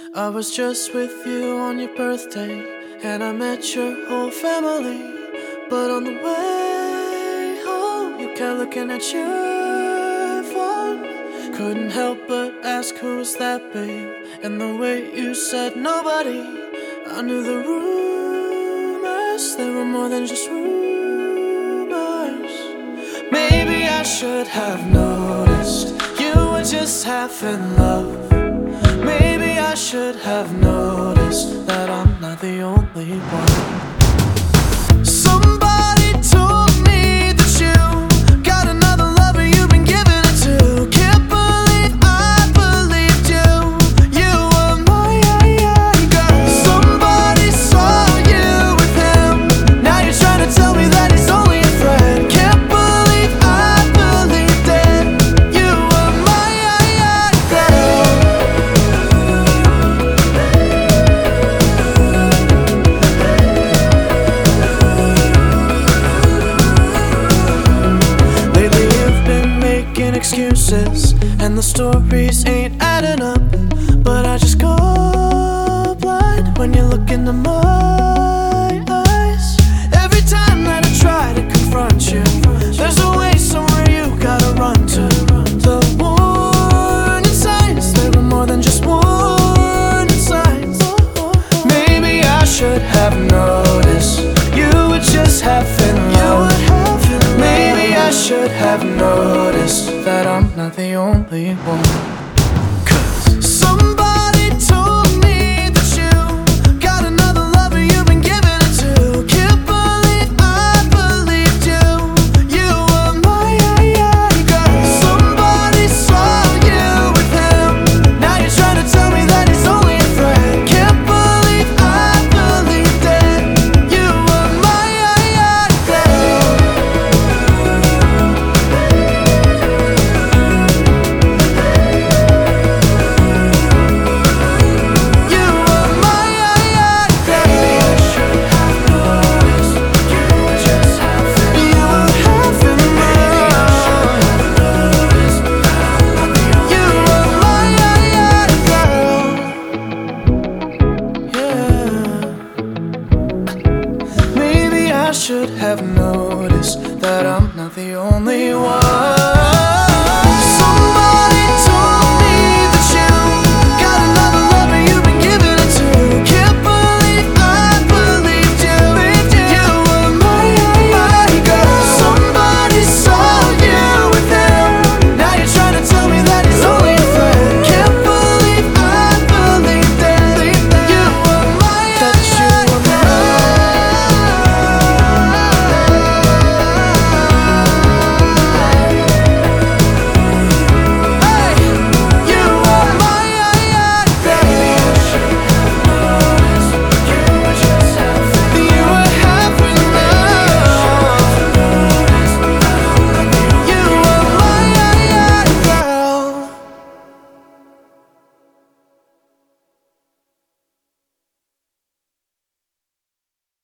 I was just with you on your birthday, and I met your whole family. But on the way home, you kept looking at your phone. Couldn't help but ask, who was that, babe? And the way you said nobody, I knew the rumors, they were more than just rumors. Maybe I should have noticed you were just half in love. Maybe I should have noticed that I'm not the only one. Somebody told me that you got another lover you've been giving it to. Can't believe I believed you. You were my girl. Somebody saw you with him. Now you're trying to tell me that he's only a friend. Can't believe I believed it. You were my girl. Excuses, and the stories ain't adding up. But I just go blind when you look into my eyes. Every time that I try to confront you, there's always somewhere you gotta run to. The warning signs, they were more than just warning signs. Maybe I should have noticed you were just half in love. Maybe I should have noticed that I'm not the only one.